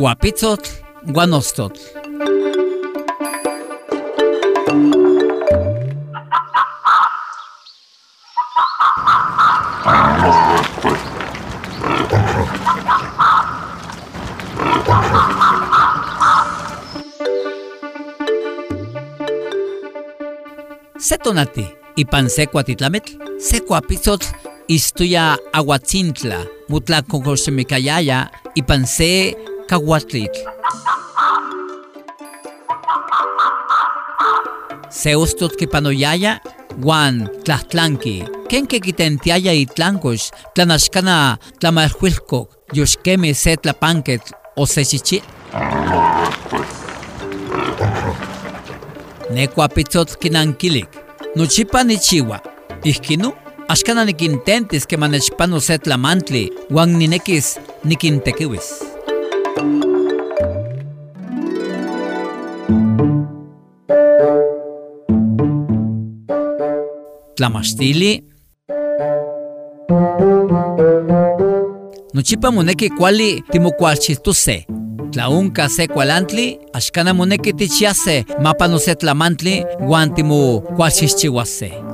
Guapitzotl, guanostotl. Setonati, ipan secuatitlametl, secuapitzotl, istuya aguatzintla, mutlacocoxemicayaya, ipan se caguatlitl. Seustot kipanoyaya, guan tlahtlanki, kenke kitentiaya itlancos, tlanashkana tlamarhuilco, yoshkeme se tlapanquetl o sechichi. Necuapitzotl kinankilik, nochipa nichiwa, ihkinu, ashkana nikintentes que manechpano se tlamantli, guan ninekis nikintekiwis. Tlamastili. Nochipa moneki kuali timokualchistose. Tlaunka se kualantli, ashkana moneki tichiase, mapa no se tlamantli, guan timokualchichiwase.